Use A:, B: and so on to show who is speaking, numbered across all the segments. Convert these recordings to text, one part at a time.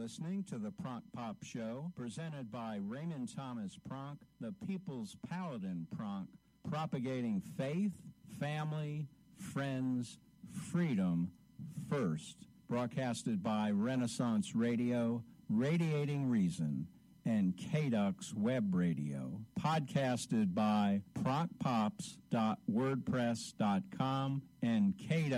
A: listening to the Pronk Pop Show, presented by Raymond Thomas Pronk, the People's Paladin Pronk, propagating faith, family, friends, freedom first. Broadcasted by Renaissance Radio, Radiating Reason, and KDUX Web Radio. Podcasted by pronkpops.wordpress.com and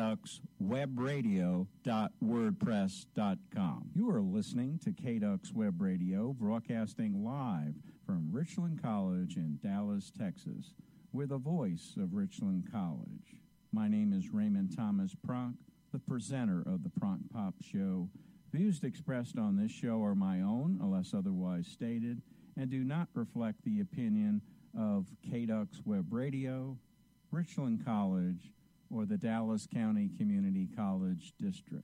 A: kduxwebradio.wordpress.com. You are listening to KDUX Web Radio, broadcasting live from Richland College in Dallas, Texas, with the voice of Richland College. My name is Raymond Thomas Pronk, the presenter of the Pronk Pop Show. Views expressed on this show are my own, unless otherwise stated, and do not reflect the opinion of KDUX Web Radio, Richland College, or the Dallas County Community College District.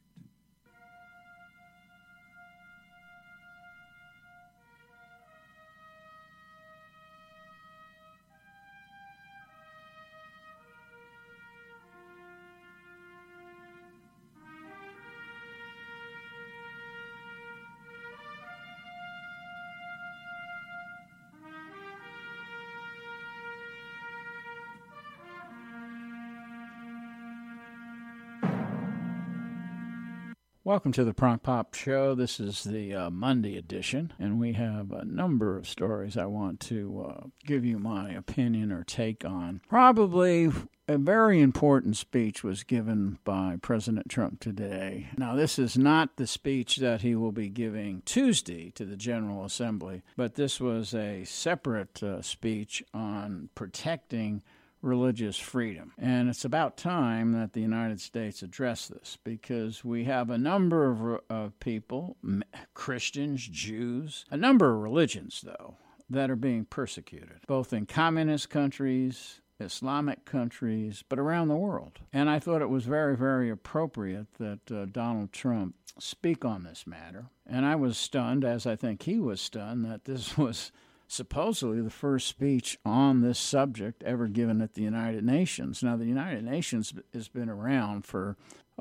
A: Welcome to the Pronk Pop Show. This is the Monday edition, and we have a number of stories I want to give you my opinion or take on. Probably a very important speech was given by President Trump today. Now, this is not the speech that he will be giving Tuesday to the General Assembly, but this was a separate speech on protecting religious freedom. And it's about time that the United States address this, because we have a number of people, Christians, Jews, a number of religions, though, that are being persecuted, both in communist countries, Islamic countries, but around the world. And I thought it was very, very appropriate that Donald Trump speak on this matter. And I was stunned, as I think he was stunned, that this was supposedly the first speech on this subject ever given at the United Nations. Now, the United Nations has been around for,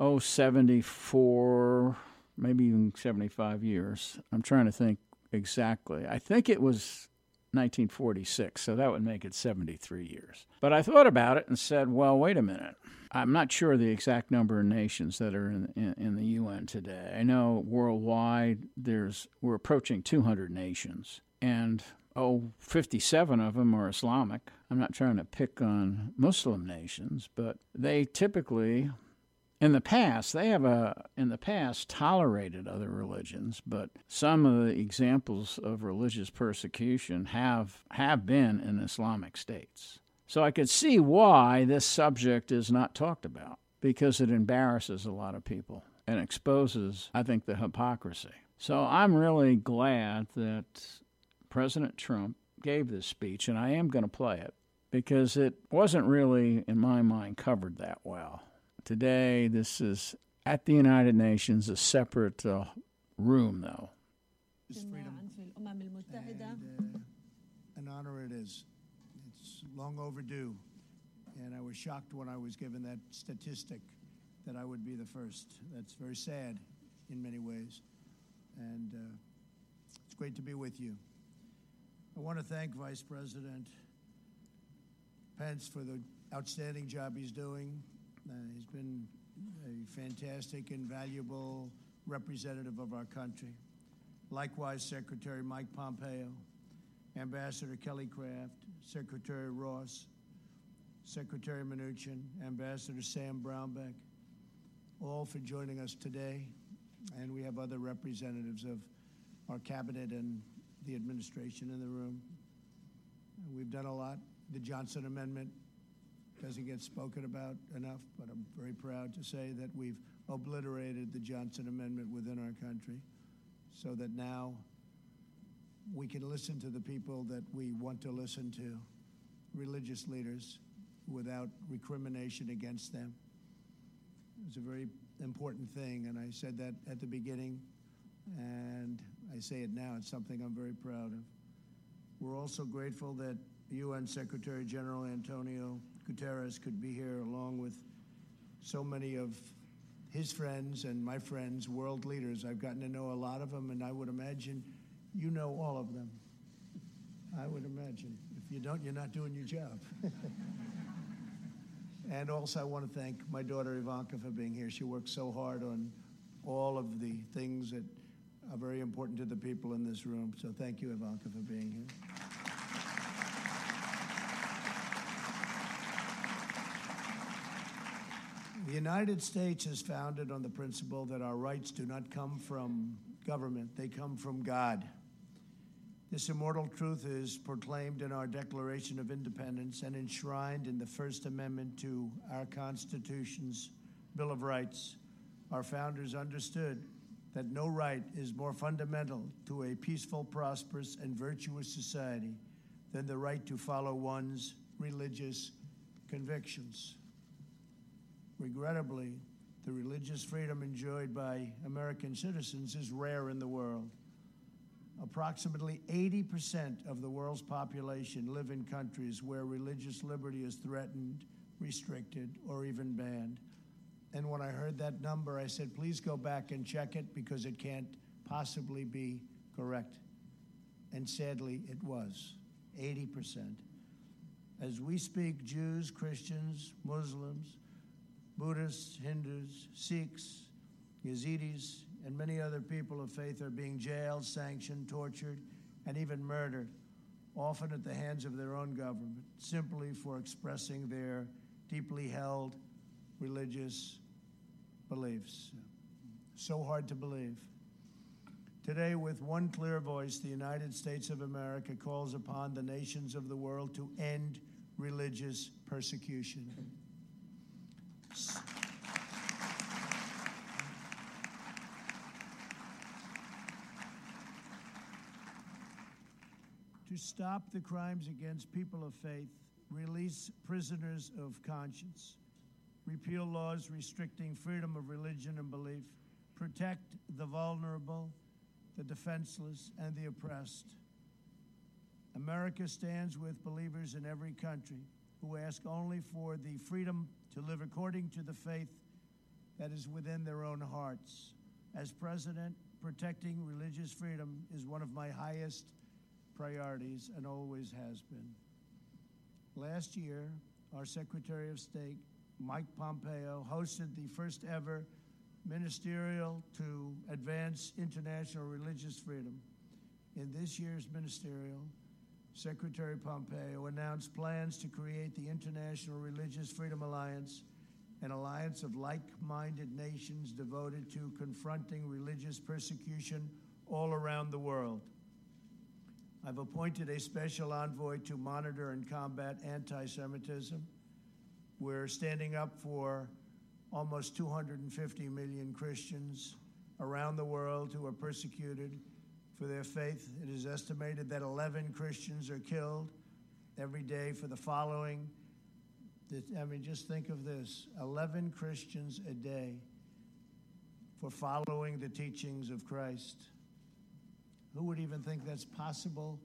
A: 74, maybe even 75 years. I'm trying to think exactly. I think it was 1946, so that would make it 73 years. But I thought about it and said, well, wait a minute. I'm not sure the exact number of nations that are in the UN today. I know worldwide we're approaching 200 nations, and 57 of them are Islamic. I'm not trying to pick on Muslim nations, but they typically, in the past tolerated other religions, but some of the examples of religious persecution have been in Islamic states. So I could see why this subject is not talked about, because it embarrasses a lot of people and exposes, I think, the hypocrisy. So I'm really glad that President Trump gave this speech, and I am going to play it because it wasn't really, in my mind, covered that well. Today, this is at the United Nations, a separate room, though.
B: An honor it is. It's long overdue, and I was shocked when I was given that statistic that I would be the first. That's very sad in many ways, and it's great to be with you. I want to thank Vice President Pence for the outstanding job he's doing. He's been a fantastic and valuable representative of our country. Likewise, Secretary Mike Pompeo, Ambassador Kelly Craft, Secretary Ross, Secretary Mnuchin, Ambassador Sam Brownback, all for joining us today. And we have other representatives of our cabinet and the administration in the room. We've done a lot. The Johnson Amendment doesn't get spoken about enough, but I'm very proud to say that we've obliterated the Johnson Amendment within our country so that now we can listen to the people that we want to listen to, religious leaders, without recrimination against them. It's a very important thing, and I said that at the beginning, and I say it now. It's something I'm very proud of. We're also grateful that UN Secretary General Antonio Guterres could be here, along with so many of his friends and my friends, world leaders. I've gotten to know a lot of them, and I would imagine you know all of them. I would imagine. If you don't, you're not doing your job. And also I want to thank my daughter Ivanka for being here. She works so hard on all of the things that are very important to the people in this room. So thank you, Ivanka, for being here. The United States is founded on the principle that our rights do not come from government, they come from God. This immortal truth is proclaimed in our Declaration of Independence and enshrined in the First Amendment to our Constitution's Bill of Rights. Our founders understood that no right is more fundamental to a peaceful, prosperous, and virtuous society than the right to follow one's religious convictions. Regrettably, the religious freedom enjoyed by American citizens is rare in the world. Approximately 80% of the world's population live in countries where religious liberty is threatened, restricted, or even banned. And when I heard that number, I said, please go back and check it because it can't possibly be correct. And sadly, it was 80%. As we speak, Jews, Christians, Muslims, Buddhists, Hindus, Sikhs, Yazidis, and many other people of faith are being jailed, sanctioned, tortured, and even murdered, often at the hands of their own government, simply for expressing their deeply held religious beliefs. So hard to believe. Today, with one clear voice, the United States of America calls upon the nations of the world to end religious persecution. To stop the crimes against people of faith, release prisoners of conscience, repeal laws restricting freedom of religion and belief, protect the vulnerable, the defenseless, and the oppressed. America stands with believers in every country who ask only for the freedom to live according to the faith that is within their own hearts. As president, protecting religious freedom is one of my highest priorities and always has been. Last year, our Secretary of State, Mike Pompeo, hosted the first ever ministerial to advance international religious freedom. In this year's ministerial, Secretary Pompeo announced plans to create the International Religious Freedom Alliance, an alliance of like-minded nations devoted to confronting religious persecution all around the world. I've appointed a special envoy to monitor and combat anti-Semitism. We're standing up for almost 250 million Christians around the world who are persecuted for their faith. It is estimated that 11 Christians are killed every day for the following. I mean, just think of this, 11 Christians a day for following the teachings of Christ. Who would even think that's possible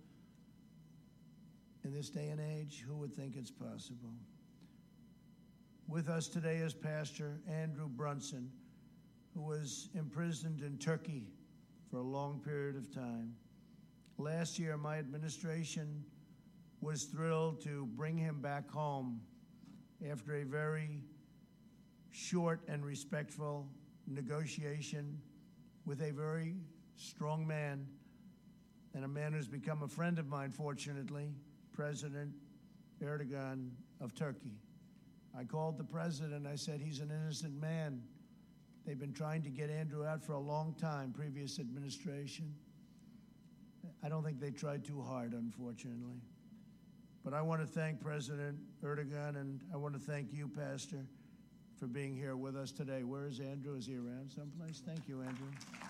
B: in this day and age? Who would think it's possible? With us today is Pastor Andrew Brunson, who was imprisoned in Turkey for a long period of time. Last year, my administration was thrilled to bring him back home after a very short and respectful negotiation with a very strong man, and a man who's become a friend of mine, fortunately, President Erdogan of Turkey. I called the president. I said, he's an innocent man. They've been trying to get Andrew out for a long time, previous administration. I don't think they tried too hard, unfortunately. But I want to thank President Erdogan, and I want to thank you, Pastor, for being here with us today. Where is Andrew? Is he around someplace? Thank you, Andrew.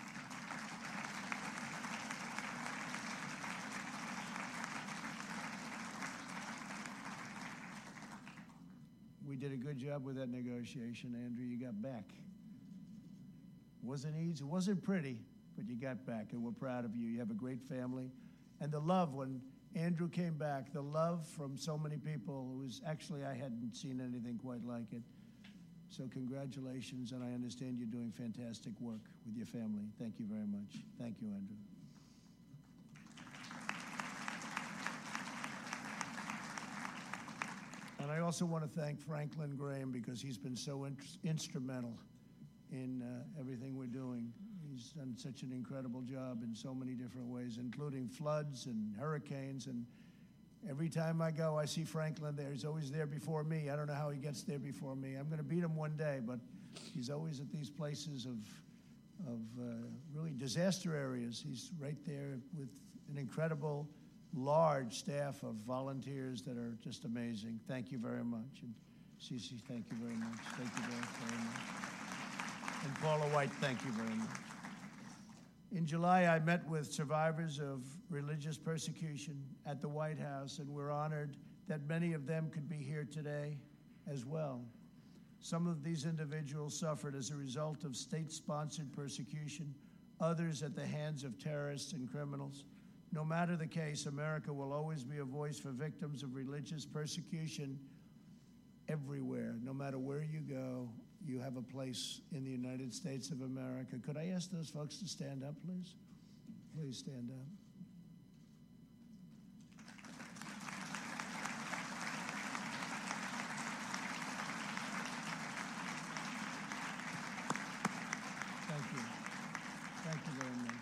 B: We did a good job with that negotiation, Andrew. You got back. Wasn't easy, it wasn't pretty, but you got back, and we're proud of you. You have a great family. And the love, when Andrew came back, the love from so many people, it was actually, I hadn't seen anything quite like it. So congratulations, and I understand you're doing fantastic work with your family. Thank you very much. Thank you, Andrew. And I also want to thank Franklin Graham because he's been so instrumental in everything we're doing. He's done such an incredible job in so many different ways, including floods and hurricanes. And every time I go, I see Franklin there. He's always there before me. I don't know how he gets there before me. I'm going to beat him one day, but he's always at these places of really disaster areas. He's right there with an incredible, large staff of volunteers that are just amazing. Thank you very much. And Cece, thank you very much. Thank you very much. And Paula White, thank you very much. In July, I met with survivors of religious persecution at the White House, and we're honored that many of them could be here today as well. Some of these individuals suffered as a result of state-sponsored persecution, others at the hands of terrorists and criminals. No matter the case, America will always be a voice for victims of religious persecution everywhere. No matter where you go, you have a place in the United States of America. Could I ask those folks to stand up, please? Please stand up. Thank you. Thank you very much.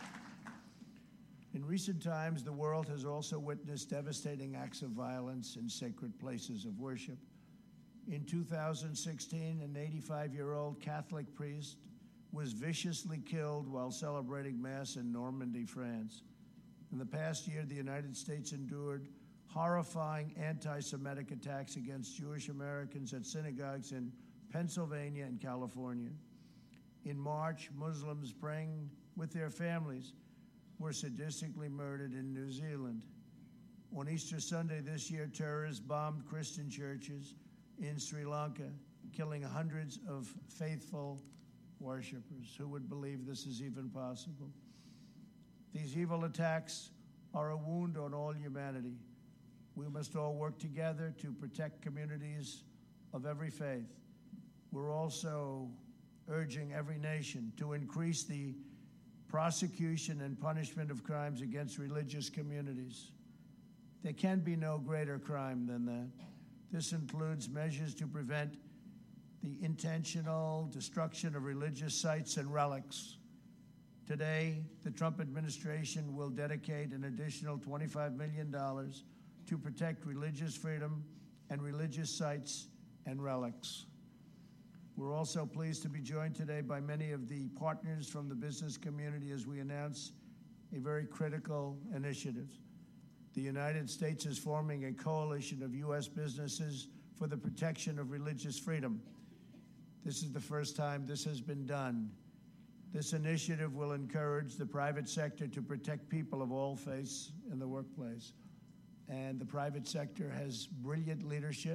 B: In recent times, the world has also witnessed devastating acts of violence in sacred places of worship. In 2016, an 85-year-old Catholic priest was viciously killed while celebrating Mass in Normandy, France. In the past year, the United States endured horrifying anti-Semitic attacks against Jewish Americans at synagogues in Pennsylvania and California. In March, Muslims praying with their families were sadistically murdered in New Zealand. On Easter Sunday this year, terrorists bombed Christian churches in Sri Lanka, killing hundreds of faithful worshipers. Who would believe this is even possible? These evil attacks are a wound on all humanity. We must all work together to protect communities of every faith. We're also urging every nation to increase the prosecution and punishment of crimes against religious communities. There can be no greater crime than that. This includes measures to prevent the intentional destruction of religious sites and relics. Today, the Trump administration will dedicate an additional $25 million to protect religious freedom and religious sites and relics. We're also pleased to be joined today by many of the partners from the business community as we announce a very critical initiative. The United States is forming a coalition of U.S. businesses for the protection of religious freedom. This is the first time this has been done. This initiative will encourage the private sector to protect people of all faiths in the workplace. And the private sector has brilliant leadership.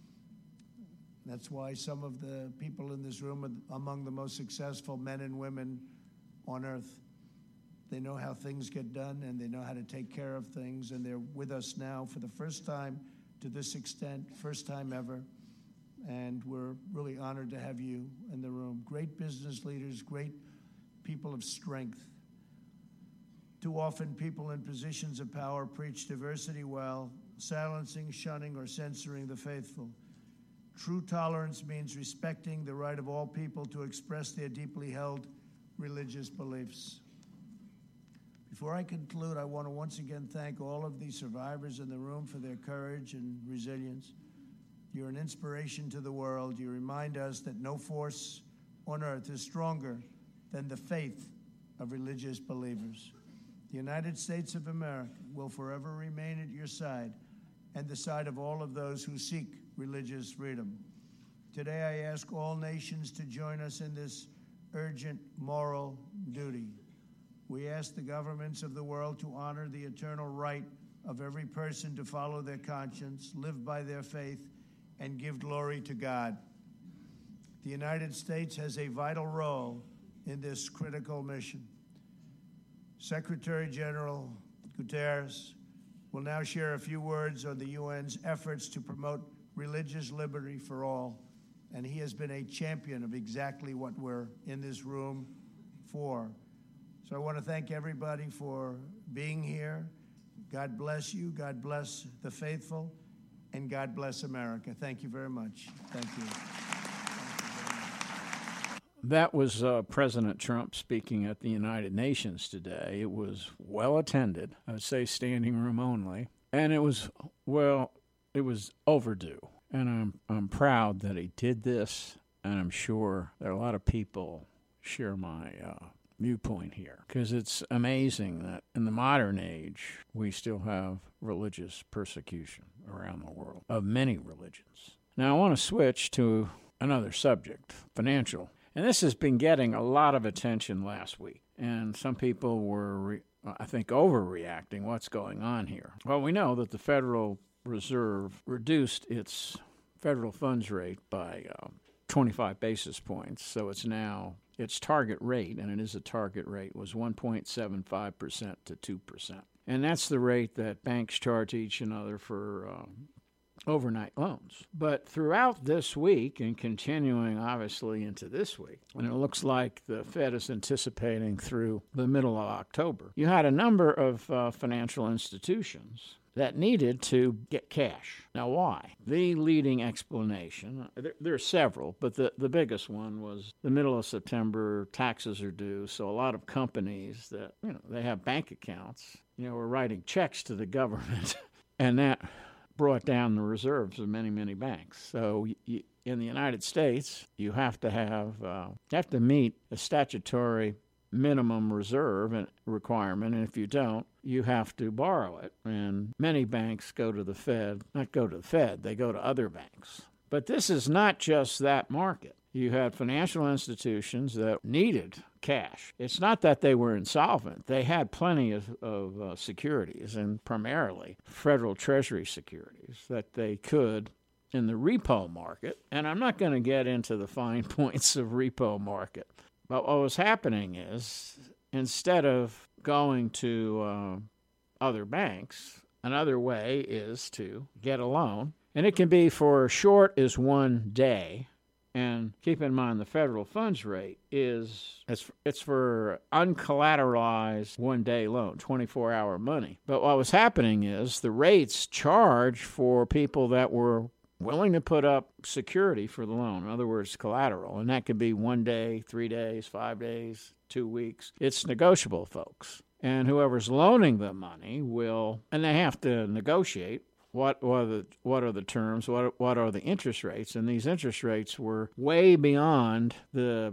B: That's why some of the people in this room are among the most successful men and women on earth. They know how things get done, and they know how to take care of things, and they're with us now for the first time to this extent, first time ever, and we're really honored to have you in the room. Great business leaders, great people of strength. Too often, people in positions of power preach diversity while silencing, shunning, or censoring the faithful. True tolerance means respecting the right of all people to express their deeply held religious beliefs. Before I conclude, I want to once again thank all of the survivors in the room for their courage and resilience. You're an inspiration to the world. You remind us that no force on earth is stronger than the faith of religious believers. The United States of America will forever remain at your side and the side of all of those who seek religious freedom. Today, I ask all nations to join us in this urgent moral duty. We ask the governments of the world to honor the eternal right of every person to follow their conscience, live by their faith, and give glory to God. The United States has a vital role in this critical mission. Secretary General Guterres will now share a few words on the UN's efforts to promote religious liberty for all. And he has been a champion of exactly what we're in this room for. So I want to thank everybody for being here. God bless you. God bless the faithful. And God bless America. Thank you very much. Thank you.
A: That was President Trump speaking at the United Nations today. It was well attended. I would say standing room only. And it was overdue. And I'm proud that he did this. And I'm sure there are a lot of people share my viewpoint here, because it's amazing that in the modern age we still have religious persecution around the world of many religions. Now I want to switch to another subject, financial. And this has been getting a lot of attention last week. And some people were, I think, overreacting. What's going on here? Well, we know that the Federal Reserve reduced its federal funds rate by 25 basis points. So it's now, its target rate, and it is a target rate, was 1.75% to 2%. And that's the rate that banks charge each another for overnight loans. But throughout this week, and continuing obviously into this week, and it looks like the Fed is anticipating through the middle of October, you had a number of financial institutions that needed to get cash. Now, why? The leading explanation, there are several, but the biggest one was the middle of September, taxes are due, so a lot of companies that, they have bank accounts, were writing checks to the government, and that brought down the reserves of many, many banks. So in the United States, you have to meet a statutory minimum reserve requirement, and if you don't, you have to borrow it. And many banks go to the Fed, they go to other banks. But this is not just that market. You had financial institutions that needed cash. It's not that they were insolvent. They had plenty of securities, and primarily federal treasury securities, that they could, in the repo market, and I'm not going to get into the fine points of repo market, but what was happening is, instead of going to other banks, another way is to get a loan, and it can be for as short as 1 day. And keep in mind, the federal funds rate it's for uncollateralized 1-day loan, 24-hour money. But what was happening is the rates charged for people that were willing to put up security for the loan, in other words, collateral, and that could be 1 day, 3 days, 5 days, 2 weeks. It's negotiable, folks. And whoever's loaning the money will, and they have to negotiate what are the terms, what are the interest rates, and these interest rates were way beyond the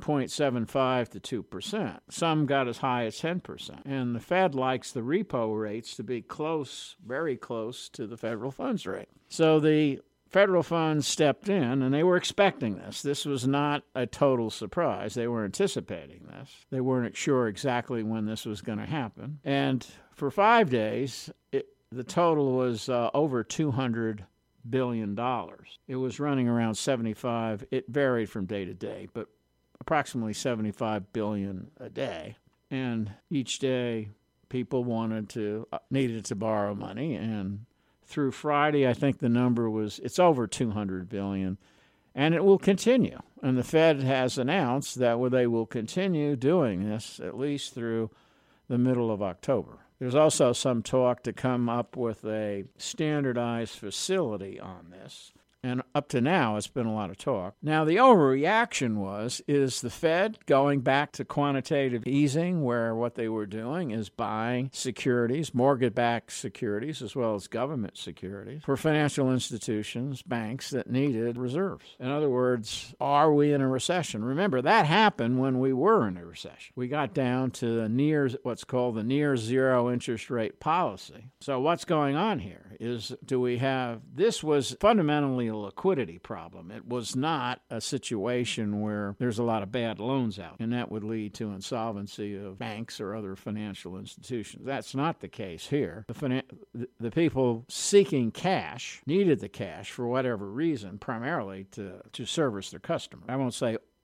A: 1.75 to 2%. Some got as high as 10%. And the Fed likes the repo rates to be close, very close to the federal funds rate. So the federal funds stepped in, and they were expecting this. This was not a total surprise. They were anticipating this. They weren't sure exactly when this was going to happen. And for 5 days, the total was over $200 billion. It was running around 75. It varied from day to day, but approximately 75 billion a day. And each day, people needed to borrow money. And through Friday, I think the number it's over 200 billion. And it will continue. And the Fed has announced that they will continue doing this at least through the middle of October. There's also some talk to come up with a standardized facility on this. And up to now, it's been a lot of talk. Now, the overreaction is the Fed going back to quantitative easing, where what they were doing is buying securities, mortgage-backed securities, as well as government securities, for financial institutions, banks that needed reserves. In other words, are we in a recession? Remember, that happened when we were in a recession. We got down to what's called the near zero interest rate policy. So what's going on here is, this was fundamentally a liquidity problem. It was not a situation where there's a lot of bad loans out, and that would lead to insolvency of banks or other financial institutions. That's not the case here. The people seeking cash needed the cash for whatever reason, primarily to service their customers. I won't say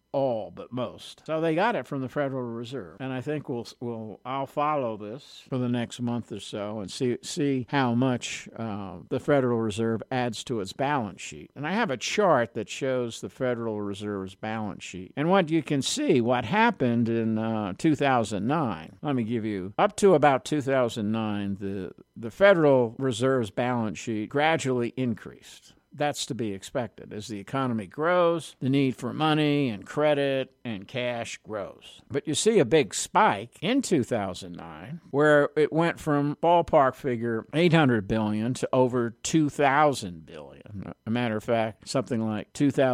A: all but most. So they got it from the Federal Reserve. And I think I'll follow this for the next month or so and see how much the Federal Reserve adds to its balance sheet. And I have a chart that shows the Federal Reserve's balance sheet. And what you can see, what happened in 2009, let me give you, up to about 2009, the Federal Reserve's balance sheet gradually increased. That's to be expected. As the economy grows, the need for money and credit and cash grows. But you see a big spike in 2009 where it went from ballpark figure $800 billion to over $2,000 billion. A matter of fact, something like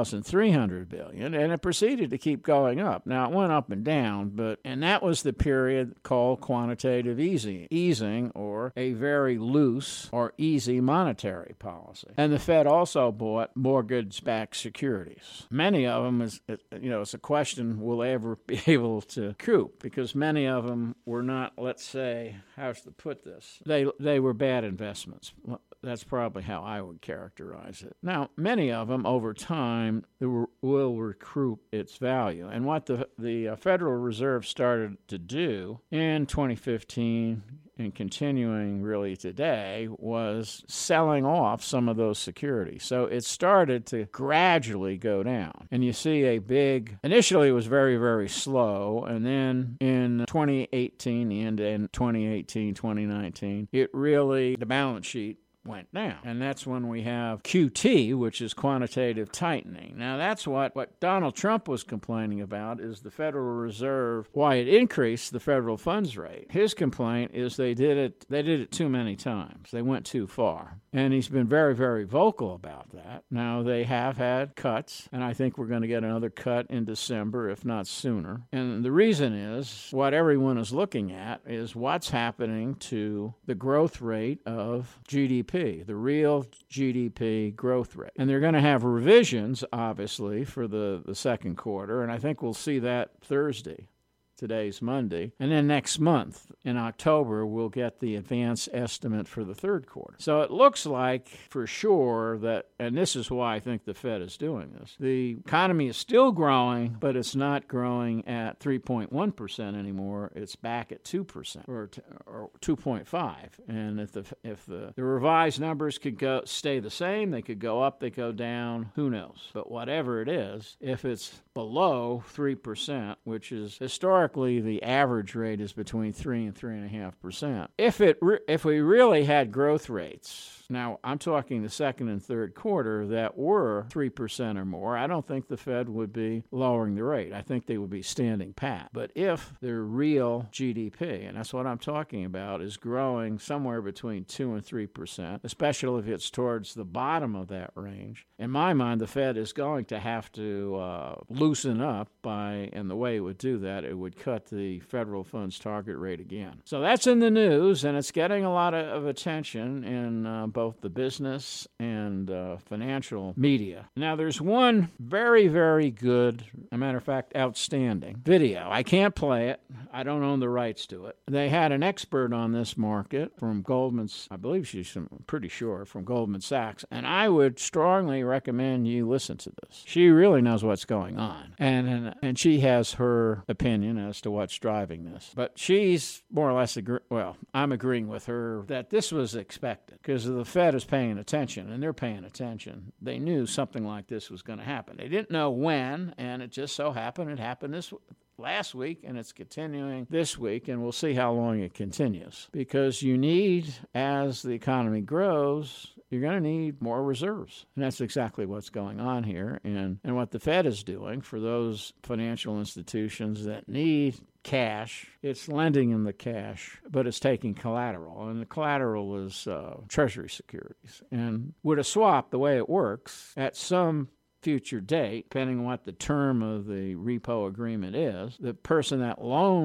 A: $2,300 billion, and it proceeded to keep going up. Now, it went up and down, and that was the period called quantitative easing, or a very loose or easy monetary policy. And the Fed also bought mortgage-backed securities. Many of them, it's a question, will they ever be able to recoup? Because many of them were not, let's say, how to put this, they were bad investments. That's probably how I would characterize it. Now, many of them, over time, will recoup its value. And what the Federal Reserve started to do in 2015 and continuing really today was selling off some of those securities. So it started to gradually go down. And you see initially it was very, very slow. And then in 2018, the end of 2018, 2019, the balance sheet went down. And that's when we have QT, which is quantitative tightening. Now, that's what Donald Trump was complaining about, is the Federal Reserve, why it increased the federal funds rate. His complaint is they did it too many times. They went too far. And he's been very, very vocal about that. Now, they have had cuts, and I think we're going to get another cut in December, if not sooner. And the reason is, what everyone is looking at is what's happening to the growth rate of GDP, the real GDP growth rate. And they're going to have revisions, obviously, for the second quarter, and I think we'll see that Thursday. Today's Monday. And then next month, in October, we'll get the advance estimate for the third quarter. So it looks like, for sure, that, and this is why I think the Fed is doing this, the economy is still growing, but it's not growing at 3.1% anymore. It's back at 2% or 2.5%. And if the revised numbers could stay the same, they could go up, they go down, who knows? But whatever it is, if it's below 3%, which is historically the average rate is between 3 and 3.5%. If we really had growth rates, now I'm talking the second and third quarter, that were 3% or more, I don't think the Fed would be lowering the rate. I think they would be standing pat. But if their real GDP, and that's what I'm talking about, is growing somewhere between 2 and 3%, especially if it's towards the bottom of that range, in my mind, the Fed is going to have to loosen up and the way it would do that, it would cut the federal funds target rate again. So that's in the news, and it's getting a lot of attention in both the business and financial media. Now, there's one very, very good, as a matter of fact, outstanding video. I can't play it. I don't own the rights to it. They had an expert on this market from Goldman's, I believe I'm pretty sure, from Goldman Sachs, and I would strongly recommend you listen to this. She really knows what's going on, and she has her opinion as to what's driving this. But she's more or less, I'm agreeing with her that this was expected because the Fed is paying attention, and they're paying attention. They knew something like this was going to happen. They didn't know when, and it just so happened it happened last week, and it's continuing this week, and we'll see how long it continues. Because you need, as the economy grows, you're going to need more reserves. And that's exactly what's going on here. And what the Fed is doing for those financial institutions that need cash, it's lending them the cash, but it's taking collateral. And the collateral is Treasury securities. And with a swap, the way it works, at some future date, depending on what the term of the repo agreement is, the person that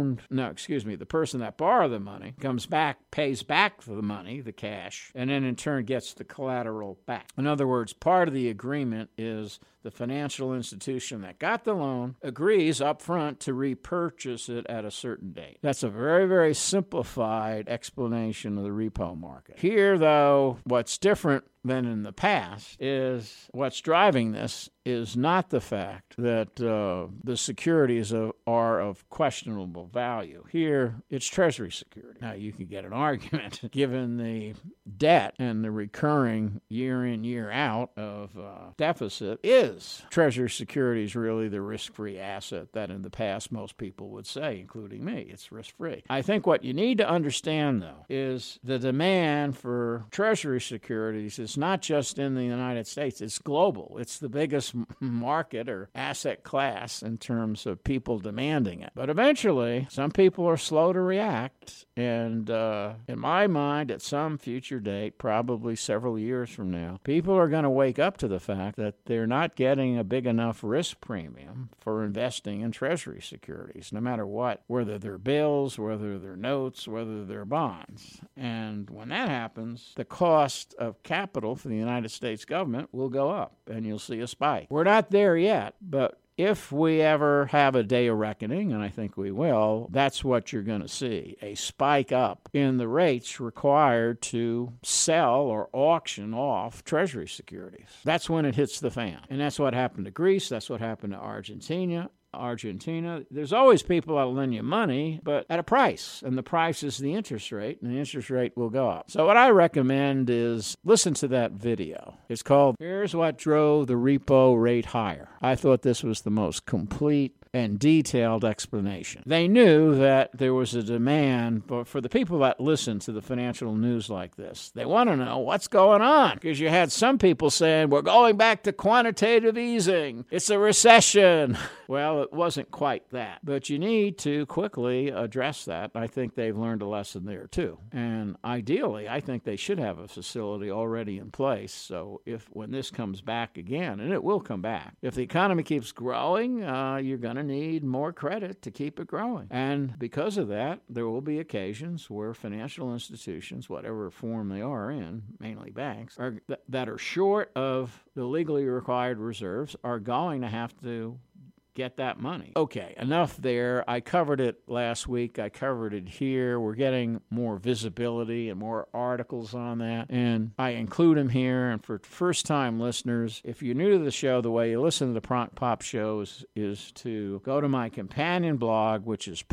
A: borrowed the money comes back, pays back for the money, the cash, and then in turn gets the collateral back. In other words, part of the agreement is the financial institution that got the loan agrees up front to repurchase it at a certain date. That's a very, very simplified explanation of the repo market. Here, though, what's different than in the past is what's driving this is not the fact that the securities are of questionable value. Here, it's Treasury security. Now, you could get an argument, given the debt and the recurring year in, year out of deficit, is Treasury securities really the risk-free asset that in the past most people would say, including me, it's risk-free. I think what you need to understand, though, is the demand for Treasury securities is not just in the United States, it's global. It's the biggest market or asset class in terms of people demanding it. But eventually, some people are slow to react, and in my mind, at some future date, probably several years from now, people are going to wake up to the fact that they're not getting a big enough risk premium for investing in Treasury securities, no matter what, whether they're bills, whether they're notes, whether they're bonds. And when that happens, the cost of capital for the United States government will go up, and you'll see a spike. We're not there yet, but if we ever have a day of reckoning, and I think we will, that's what you're going to see, a spike up in the rates required to sell or auction off Treasury securities. That's when it hits the fan. And that's what happened to Greece. That's what happened to Argentina. There's always people that'll lend you money, but at a price, and the price is the interest rate, and the interest rate will go up. So what I recommend is listen to that video. It's called Here's What Drove the Repo Rate Higher. I thought this was the most complete and detailed explanation. They knew that there was a demand, but for the people that listen to the financial news like this, they want to know what's going on, because you had some people saying, we're going back to quantitative easing. It's a recession. Well, it wasn't quite that, but you need to quickly address that. I think they've learned a lesson there too. And ideally, I think they should have a facility already in place. So when this comes back again, and it will come back, if the economy keeps growing, you're going to need more credit to keep it growing. And because of that, there will be occasions where financial institutions, whatever form they are in, mainly banks, that are short of the legally required reserves, are going to have to get that money. Okay, enough there. I covered it last week. I covered it here. We're getting more visibility and more articles on that, and I include them here. And for first-time listeners, if you're new to the show, the way you listen to the Pronk Pop shows is to go to my companion blog, which is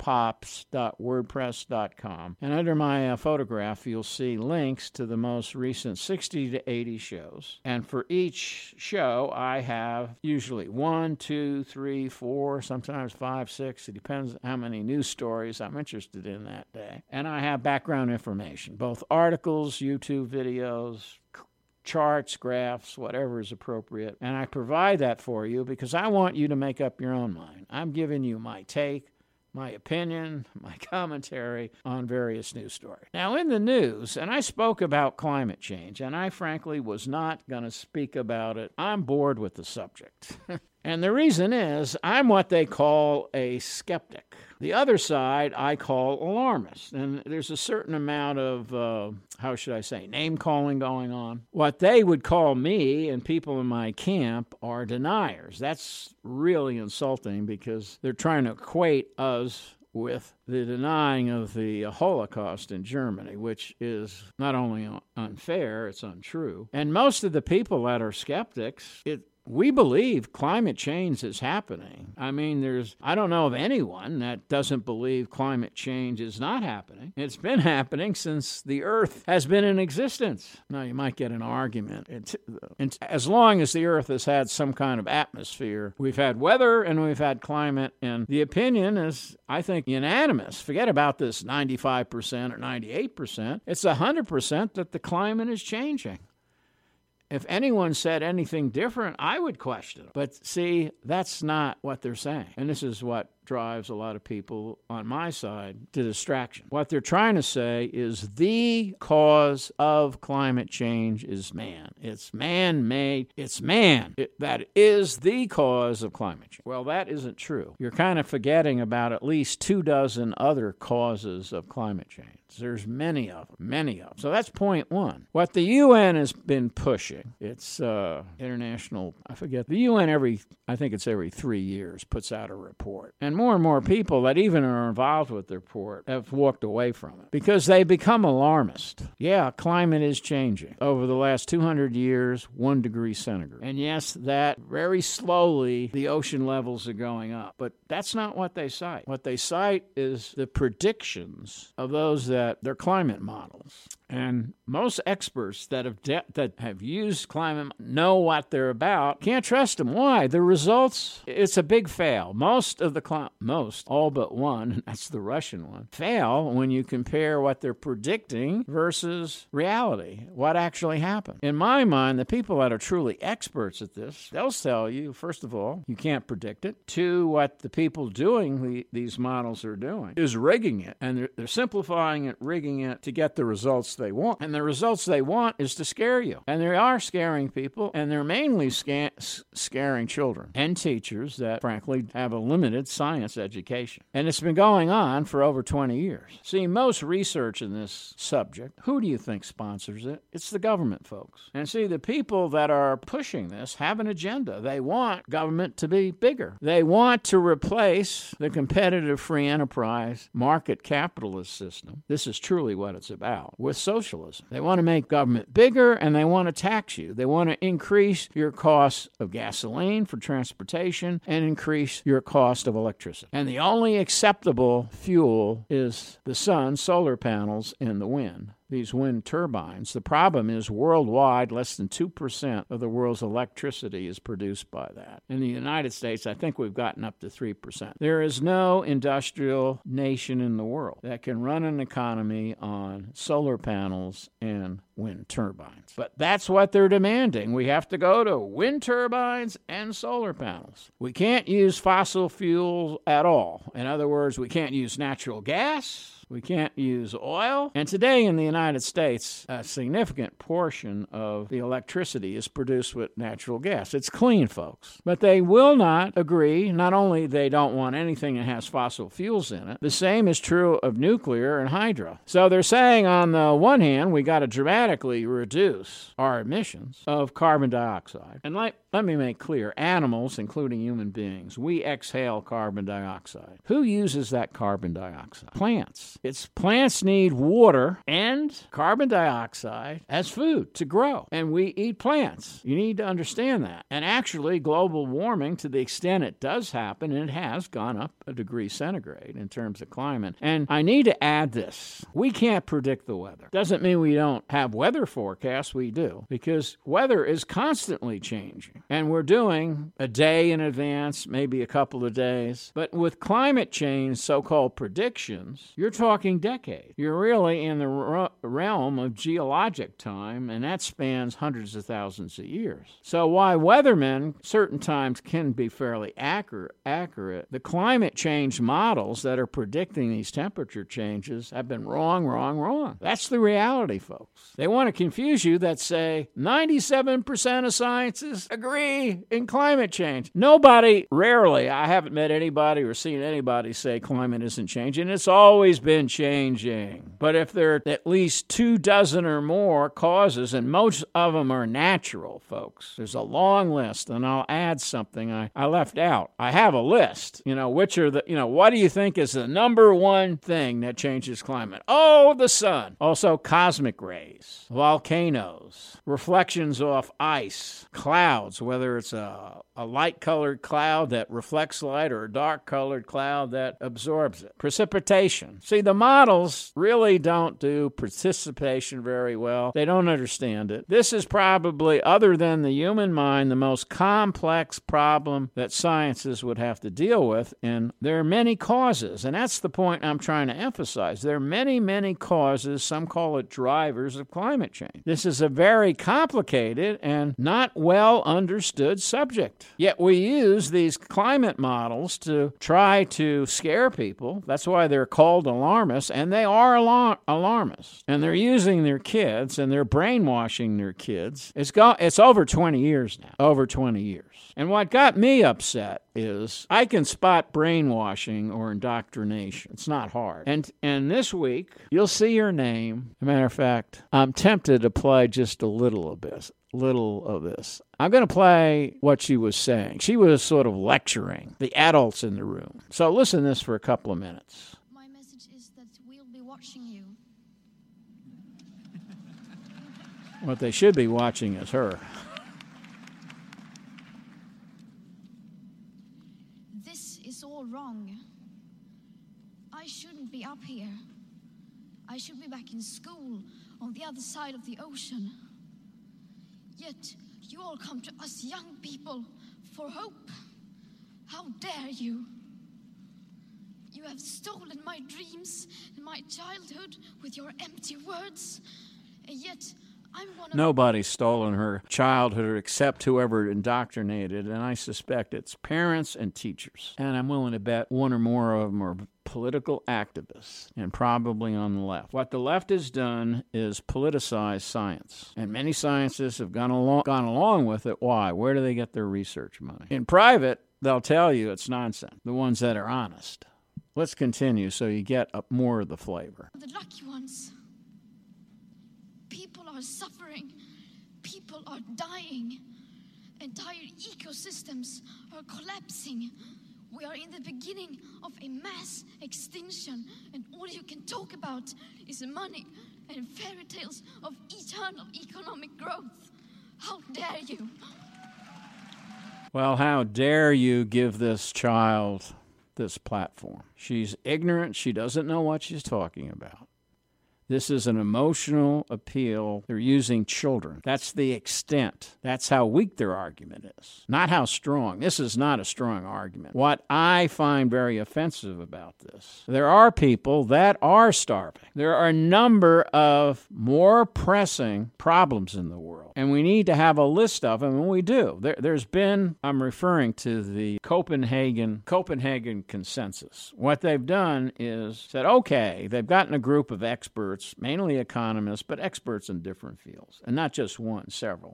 A: pronkpops.wordpress.com, and under my photograph, you'll see links to the most recent 60 to 80 shows. And for each show, I have usually 1, 2, 3, 4, sometimes 5, 6. It depends how many news stories I'm interested in that day. And I have background information, both articles, YouTube videos, charts, graphs, whatever is appropriate. And I provide that for you because I want you to make up your own mind. I'm giving you my take, my opinion, my commentary on various news stories. Now, in the news, and I spoke about climate change, and I frankly was not going to speak about it. I'm bored with the subject. And the reason is I'm what they call a skeptic. The other side I call alarmist. And there's a certain amount of, name-calling going on. What they would call me and people in my camp are deniers. That's really insulting because they're trying to equate us with the denying of the Holocaust in Germany, which is not only unfair, it's untrue. And most of the people that are skeptics, we believe climate change is happening. I mean, I don't know of anyone that doesn't believe climate change is not happening. It's been happening since the Earth has been in existence. Now, you might get an argument. As long as the Earth has had some kind of atmosphere, we've had weather and we've had climate, and the opinion is, I think, unanimous. Forget about this 95% or 98%. It's 100% that the climate is changing. If anyone said anything different, I would question it. But see, that's not what they're saying. And this is what drives a lot of people on my side to distraction. What they're trying to say is the cause of climate change is man. It's man-made. It's man that is the cause of climate change. Well, that isn't true. You're kind of forgetting about at least 24 other causes of climate change. There's many of them. So that's point one. What the UN has been pushing, it's international, the UN every 3 years puts out a report. And more people that even are involved with the report have walked away from it because they become alarmist. Yeah, climate is changing. Over the last 200 years, 1 degree centigrade. And yes, that very slowly the ocean levels are going up. But that's not what they cite. What they cite is the predictions of those that they're climate models. And most experts that have used climate know what they're about. Can't trust them. Why? The results, it's a big fail. Most, all but one, that's the Russian one, fail when you compare what they're predicting versus reality, what actually happened. In my mind, the people that are truly experts at this, they'll tell you, first of all, you can't predict it. Two, what the people doing these models are doing is rigging it. And they're simplifying it, rigging it to get the results they want. And the results they want is to scare you. And they are scaring people, and they're mainly scaring children and teachers that, frankly, have a limited science education. And it's been going on for over 20 years. See, most research in this subject, who do you think sponsors it? It's the government folks. And see, the people that are pushing this have an agenda. They want government to be bigger. They want to replace the competitive free enterprise market capitalist system. This is truly what it's about, with socialism. They want to make government bigger, and they want to tax you. They want to increase your cost of gasoline for transportation and increase your cost of electricity. And the only acceptable fuel is the sun, solar panels, and the wind. These wind turbines. The problem is worldwide, less than 2% of the world's electricity is produced by that. In the United States, I think we've gotten up to 3%. There is no industrial nation in the world that can run an economy on solar panels and wind turbines. But that's what they're demanding. We have to go to wind turbines and solar panels. We can't use fossil fuels at all. In other words, we can't use natural gas. We can't use oil. And today in the United States, a significant portion of the electricity is produced with natural gas. It's clean, folks. But they will not agree. Not only they don't want anything that has fossil fuels in it, the same is true of nuclear and hydro. So they're saying on the one hand, we got to dramatically reduce our emissions of carbon dioxide. And let me make clear, animals, including human beings, we exhale carbon dioxide. Who uses that carbon dioxide? Plants. Plants need water and carbon dioxide as food to grow. And we eat plants. You need to understand that. And actually, global warming, to the extent it does happen, and it has gone up 1 degree centigrade in terms of climate. And I need to add this. We can't predict the weather. Doesn't mean we don't have weather forecasts. We do. Because weather is constantly changing. And we're doing a day in advance, maybe a couple of days. But with climate change, so-called predictions, you're talking decades. You're really in the realm of geologic time, and that spans hundreds of thousands of years. So while weathermen certain times can be fairly accurate, the climate change models that are predicting these temperature changes have been wrong. That's the reality, folks. They want to confuse you that say 97% of scientists agree in climate change. Rarely, I haven't met anybody or seen anybody say climate isn't changing. It's always been changing. But if there are at least 24 or more causes, and most of them are natural, folks, there's a long list, and I'll add something I left out. I have a list, which are what do you think is the number one thing that changes climate? Oh, the sun. Also, cosmic rays, volcanoes, reflections off ice, clouds, whether it's a light-colored cloud that reflects light or a dark-colored cloud that absorbs it. Precipitation. See, the models really don't do precipitation very well. They don't understand it. This is probably, other than the human mind, the most complex problem that scientists would have to deal with, and there are many causes, and that's the point I'm trying to emphasize. There are many, many causes, some call it drivers of climate change. This is a very complicated and not well understood subject. Yet we use these climate models to try to scare people. That's why they're called alarmists, and they are alarmists. And they're using their kids, and they're brainwashing their kids. It's over 20 years now. Over 20 years. And what got me upset is I can spot brainwashing or indoctrination. It's not hard. And this week, you'll see your name. As a matter of fact, I'm tempted to play just a little of this. little of this. I'm going to play what she was saying. She was sort of lecturing the adults in the room. So listen to this for a couple of minutes.
C: My message is that we'll be watching you.
A: What they should be watching is her.
C: This is all wrong. I shouldn't be up here. I should be back in school on the other side of the ocean. Yet you all come to us young people for hope. How dare you? You have stolen my dreams and my childhood with your empty words. And yet I'm one of...
A: Nobody's stolen her childhood except whoever indoctrinated, and I suspect it's parents and teachers. And I'm willing to bet one or more of them are political activists, and probably on the left. What the left has done is politicize science, and many scientists have gone along with it. Why? Where do they get their research money? In private, they'll tell you it's nonsense, the ones that are honest. Let's continue so you get more of the flavor.
C: The lucky ones. People are suffering. People are dying. Entire ecosystems are collapsing. We are in the beginning of a mass extinction, and all you can talk about is money and fairy tales of eternal economic growth. How dare you?
A: Well, how dare you give this child this platform? She's ignorant. She doesn't know what she's talking about. This is an emotional appeal. They're using children. That's the extent. That's how weak their argument is, not how strong. This is not a strong argument. What I find very offensive about this, there are people that are starving. There are a number of more pressing problems in the world, and we need to have a list of them, and we do. There's been, I'm referring to the Copenhagen consensus. What they've done is said, okay, they've gotten a group of experts, mainly economists, but experts in different fields, and not just one, several.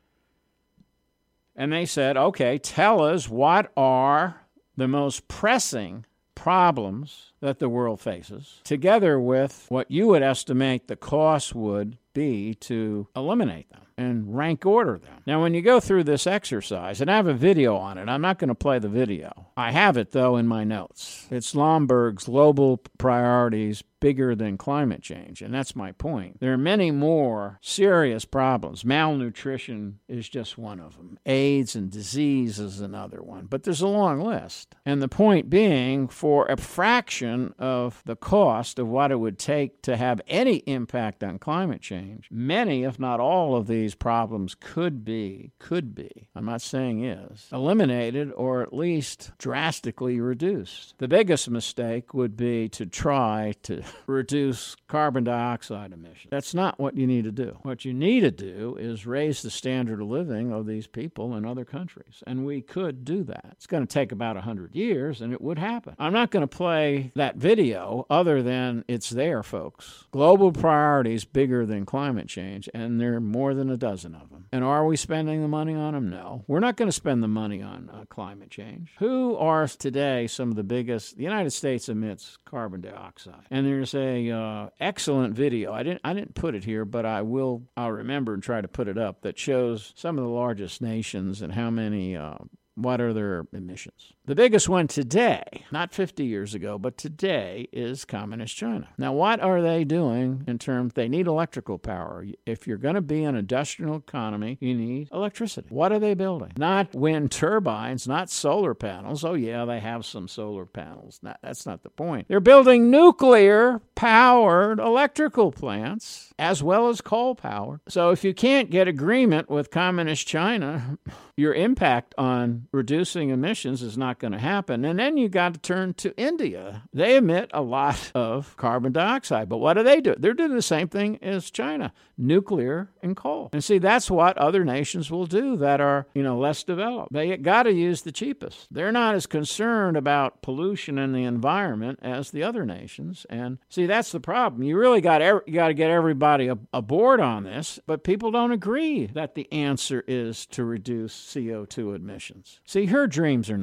A: And they said, okay, tell us what are the most pressing problems that the world faces, together with what you would estimate the cost would be to eliminate them and rank order them. Now, when you go through this exercise, and I have a video on it, I'm not going to play the video. I have it, though, in my notes. It's Lomborg's Global Priorities Bigger Than Climate Change, and that's my point. There are many more serious problems. Malnutrition is just one of them. AIDS and disease is another one, but there's a long list. And the point being, for a fraction of the cost of what it would take to have any impact on climate change, many, if not all of these problems could be, I'm not saying is, eliminated or at least drastically reduced. The biggest mistake would be to try to reduce carbon dioxide emissions. That's not what you need to do. What you need to do is raise the standard of living of these people in other countries, and we could do that. It's going to take about 100 years, and it would happen. I'm not going to play that video other than it's there, folks. Global priorities bigger than climate change, and there are more than a dozen of them. And are we spending the money on them? No. We're not going to spend the money on climate change. Who are today some of the biggest? The United States emits carbon dioxide. And there's a excellent video. I didn't put it here, but I'll remember and try to put it up, that shows some of the largest nations and how many what are their emissions. The biggest one today, not 50 years ago, but today, is Communist China. Now, what are they doing in terms, they need electrical power. If you're going to be an industrial economy, you need electricity. What are they building? Not wind turbines, not solar panels. Oh, yeah, they have some solar panels. That's not the point. They're building nuclear-powered electrical plants, as well as coal-powered. So if you can't get agreement with Communist China, your impact on reducing emissions is not going to happen. And then you got to turn to India. They emit a lot of carbon dioxide. But what do? They're doing the same thing as China, nuclear and coal. And see, that's what other nations will do that are, less developed. They got to use the cheapest. They're not as concerned about pollution in the environment as the other nations. And see, that's the problem. You really got to get everybody aboard on this, but people don't agree that the answer is to reduce CO2 emissions. See, her dreams are not crushed.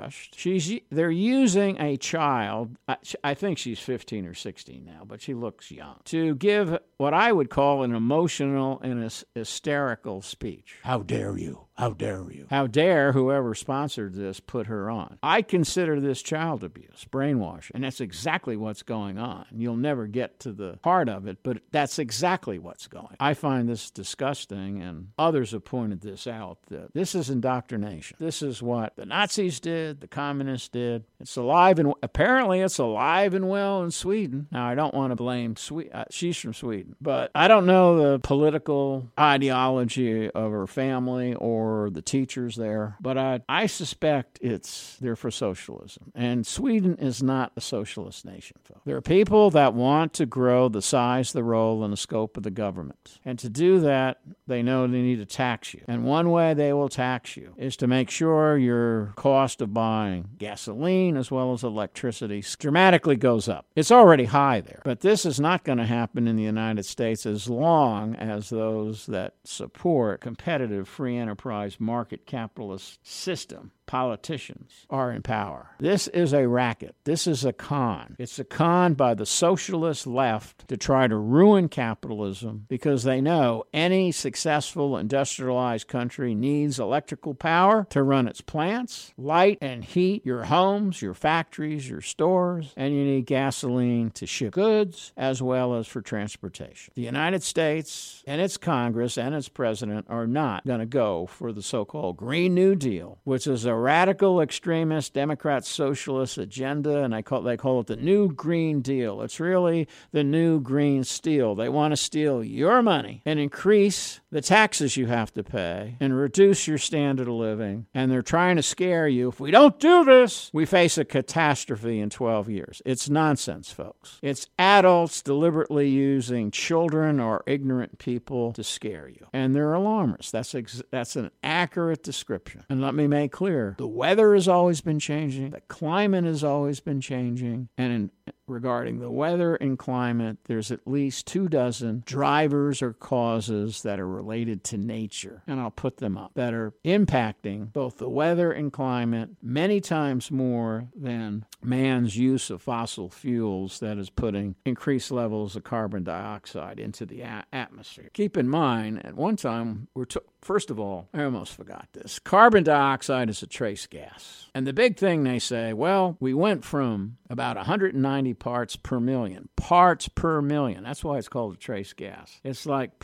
A: brainwashed. They're using a child, I think she's 15 or 16 now, but she looks young, to give what I would call an emotional and hysterical speech. How dare you? How dare you? How dare whoever sponsored this put her on? I consider this child abuse, brainwashing, and that's exactly what's going on. You'll never get to the heart of it, but that's exactly what's going on. I find this disgusting, and others have pointed this out, that this is indoctrination. This is what the Nazis did, the communists did. It's alive, and apparently it's alive and well in Sweden. Now, I don't want to blame she's from Sweden, but I don't know the political ideology of her family or the teachers there, but I suspect they're for socialism. And Sweden is not a socialist nation, folks. There are people that want to grow the size, the role, and the scope of the government. And to do that, they know they need to tax you. And one way they will tax you is to make sure your cost of buying gasoline as well as electricity dramatically goes up. It's already high there. But this is not going to happen in the United States as long as those that support competitive free enterprise market capitalist system, politicians, are in power. This is a racket. This is a con. It's a con by the socialist left to try to ruin capitalism because they know any successful industrialized country needs electrical power to run its plants, light and heat your homes, your factories, your stores, and you need gasoline to ship goods as well as for transportation. The United States and its Congress and its president are not going to go for the so-called Green New Deal, which is a radical extremist Democrat socialist agenda, and they call it the New Green Deal. It's really the New Green Steel. They want to steal your money and increase the taxes you have to pay and reduce your standard of living, and they're trying to scare you. If we don't do this, we face a catastrophe in 12 years. It's nonsense, folks. It's adults deliberately using children or ignorant people to scare you, and they're alarmists. That's an accurate description. And let me make clear, the weather has always been changing, the climate has always been changing, and regarding the weather and climate, there's at least 24 drivers or causes that are related to nature, and I'll put them up, that are impacting both the weather and climate many times more than man's use of fossil fuels that is putting increased levels of carbon dioxide into the atmosphere. Keep in mind, at one time, first of all, I almost forgot this. Carbon dioxide is a trace gas. And the big thing they say, well, we went from about 190 parts per million. Parts per million. That's why it's called a trace gas. It's like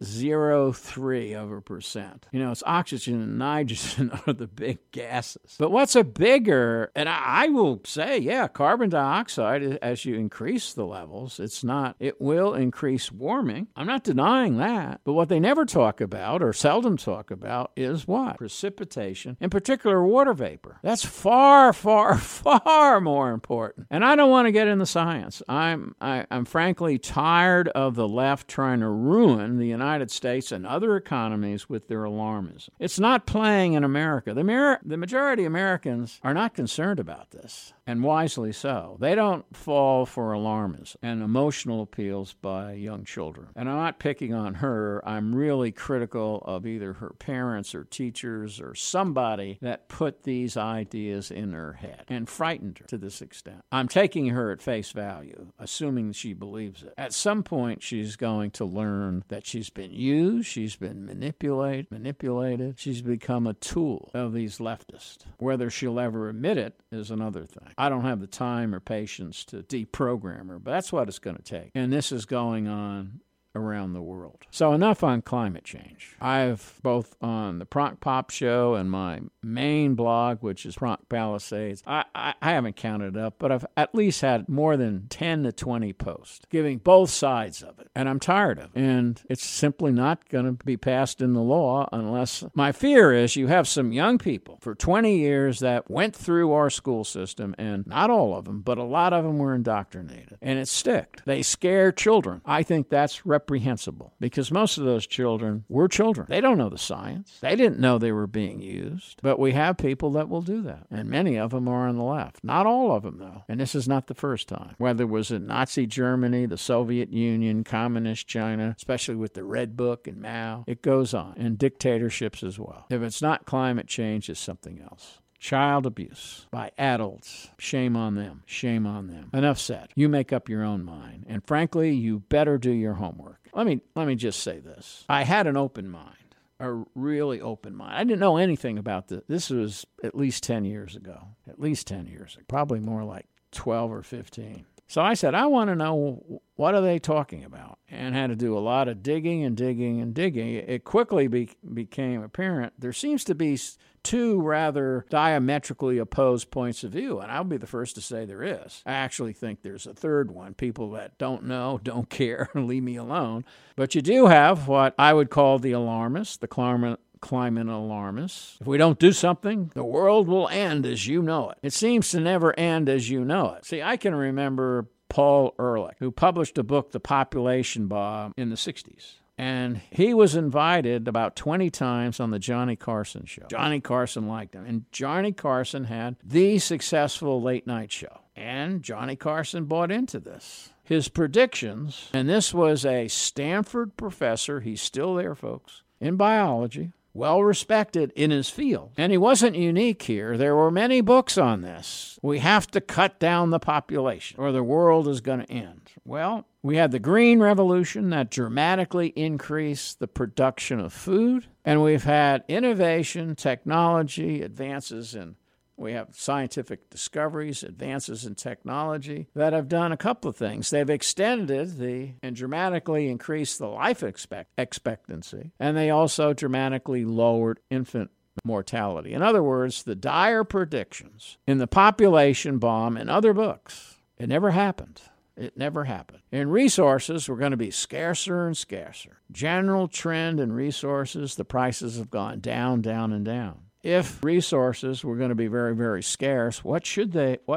A: 0.03%. It's oxygen and nitrogen are the big gases. But what's a bigger, and I will say, yeah, carbon dioxide, as you increase the levels, it will increase warming. I'm not denying that. But what they never talk about or seldom talk about is what? Precipitation, in particular water vapor. That's far, far, far more important. And I don't want to get into science. I'm frankly tired of the left trying to ruin the United States and other economies with their alarmism. It's not playing in America. The majority of Americans are not concerned about this, and wisely so. They don't fall for alarmism and emotional appeals by young children. And I'm not picking on her. I'm really critical of either her parents or teachers or somebody that put these ideas in her head and frightened her to this extent. I'm taking her at face value, assuming she believes it. At some point, she's going to learn that she's been used, she's been manipulated, she's become a tool of these leftists. Whether she'll ever admit it is another thing. I don't have the time or patience to deprogram her, but that's what it's going to take. And this is going on around the world. So enough on climate change. I've both on the Pronk Pop Show and my main blog, which is Pronk Palisades, I haven't counted up, but I've at least had more than 10 to 20 posts giving both sides of it. And I'm tired of it. And it's simply not going to be passed in the law unless, my fear is you have some young people for 20 years that went through our school system, and not all of them, but a lot of them were indoctrinated. And it sticked. They scare children. I think that's reprehensible because most of those children were children. They don't know the science. They didn't know they were being used. But we have people that will do that. And many of them are on the left. Not all of them, though. And this is not the first time. Whether it was in Nazi Germany, the Soviet Union, Communist China, especially with the Red Book and Mao, it goes on. And dictatorships as well. If it's not climate change, it's something else. Child abuse by adults. Shame on them. Shame on them. Enough said. You make up your own mind. And frankly, you better do your homework. Let me just say this. I had an open mind, a really open mind. I didn't know anything about this. This was at least 10 years ago. At least 10 years ago. Probably more like 12 or 15. So I said, I want to know, what are they talking about? And had to do a lot of digging and digging and digging. It quickly became apparent there seems to be two rather diametrically opposed points of view, and I'll be the first to say there is. I actually think there's a third one. People that don't know, don't care, leave me alone. But you do have what I would call the alarmists, the climate alarmists. If we don't do something, the world will end as you know it. It seems to never end as you know it. See, I can remember Paul Ehrlich, who published a book, The Population Bomb, in the 60s. And he was invited about 20 times on the Johnny Carson show. Johnny Carson liked him. And Johnny Carson had the successful late night show. And Johnny Carson bought into this. His predictions, and this was a Stanford professor, he's still there, folks, in biology, well respected in his field. And he wasn't unique here. There were many books on this. We have to cut down the population or the world is going to end. Well, we had the Green Revolution that dramatically increased the production of food. And we've had innovation, technology, advances in we have scientific discoveries, advances in technology that have done a couple of things. They've extended and dramatically increased the life expectancy, and they also dramatically lowered infant mortality. In other words, the dire predictions in The Population Bomb and other books, it never happened. It never happened. And resources were going to be scarcer and scarcer. General trend in resources, the prices have gone down, down, and down. If resources were going to be very, very scarce, what should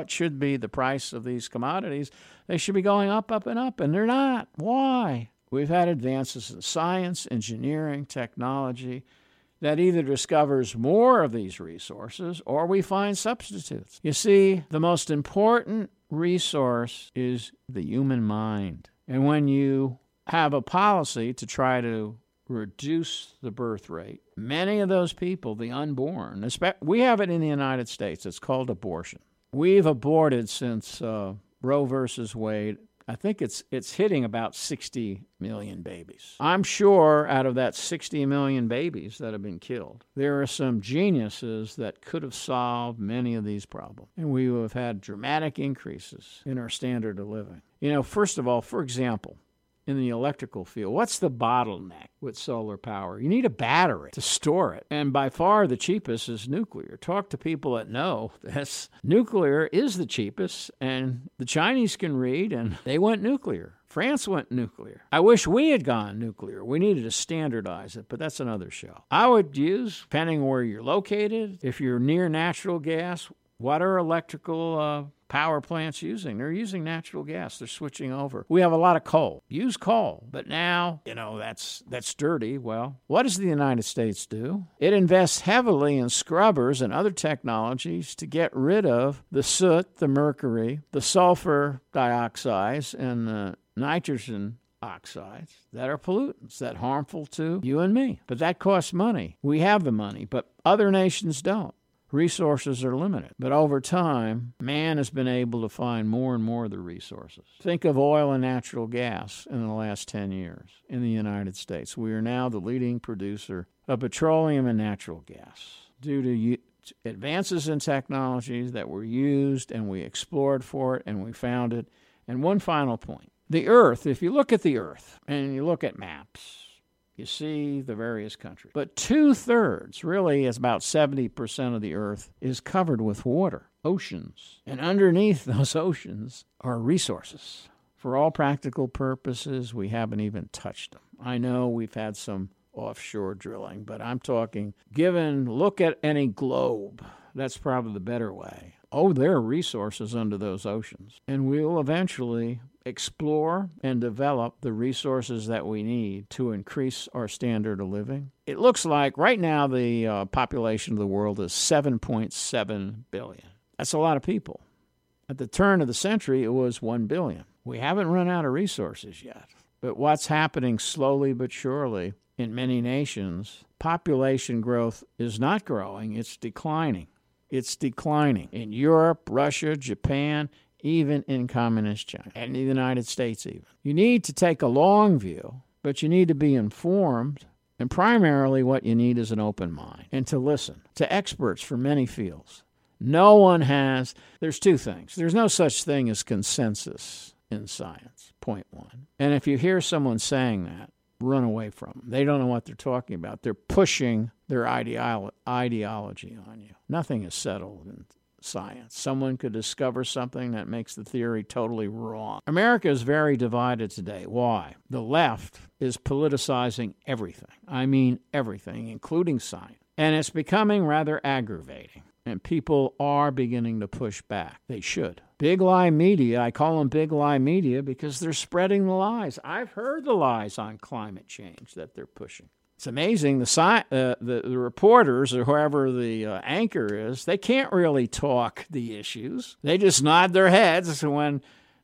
A: be the price of these commodities? They should be going up, up, and up, and they're not. Why? We've had advances in science, engineering, technology that either discovers more of these resources or we find substitutes. You see, the most important resource is the human mind. And when you have a policy to try to reduce the birth rate, many of those people, the unborn, we have it in the United States. It's called abortion. We've aborted since Roe versus Wade. I think it's hitting about 60 million babies. I'm sure out of that 60 million babies that have been killed, there are some geniuses that could have solved many of these problems. And we would have had dramatic increases in our standard of living. You know, first of all, for example, in the electrical field, what's the bottleneck with solar power? You need a battery to store it. And by far the cheapest is nuclear. Talk to people that know this. Nuclear is the cheapest, and the Chinese can read, and they went nuclear. France went nuclear. I wish we had gone nuclear. We needed to standardize it, but that's another show. I would use, depending where you're located, if you're near natural gas, what are electrical power plants using? They're using natural gas. They're switching over. We have a lot of coal. Use coal. But now, that's dirty. Well, what does the United States do? It invests heavily in scrubbers and other technologies to get rid of the soot, the mercury, the sulfur dioxides, and the nitrogen oxides that are pollutants, that are harmful to you and me. But that costs money. We have the money, but other nations don't. Resources are limited. But over time, man has been able to find more and more of the resources. Think of oil and natural gas in the last 10 years in the United States. We are now the leading producer of petroleum and natural gas due to advances in technologies that were used, and we explored for it, and we found it. And one final point. The Earth, if you look at the Earth and you look at maps, you see the various countries. But 2/3, really, is about 70% of the Earth, is covered with water, oceans. And underneath those oceans are resources. For all practical purposes, we haven't even touched them. I know we've had some offshore drilling, but I'm talking, look at any globe. That's probably the better way. Oh, there are resources under those oceans. And we'll eventually explore and develop the resources that we need to increase our standard of living. It looks like right now the population of the world is 7.7 billion. That's a lot of people. At the turn of the century, it was 1 billion. We haven't run out of resources yet. But what's happening slowly but surely in many nations, population growth is not growing, it's declining. It's declining in Europe, Russia, Japan, even in communist China, and the United States even. You need to take a long view, but you need to be informed, and primarily what you need is an open mind and to listen to experts from many fields. No one has, there's two things. There's no such thing as consensus in science, point one. And if you hear someone saying that, run away from them. They don't know what they're talking about. They're pushing their ideology on you. Nothing is settled in science. Someone could discover something that makes the theory totally wrong. America is very divided today. Why? The left is politicizing everything. I mean everything, including science. And it's becoming rather aggravating. And people are beginning to push back. They should. Big lie media, I call them big lie media because they're spreading the lies. I've heard the lies on climate change that they're pushing. It's amazing. The reporters or whoever the anchor is, they can't really talk the issues. They just nod their heads when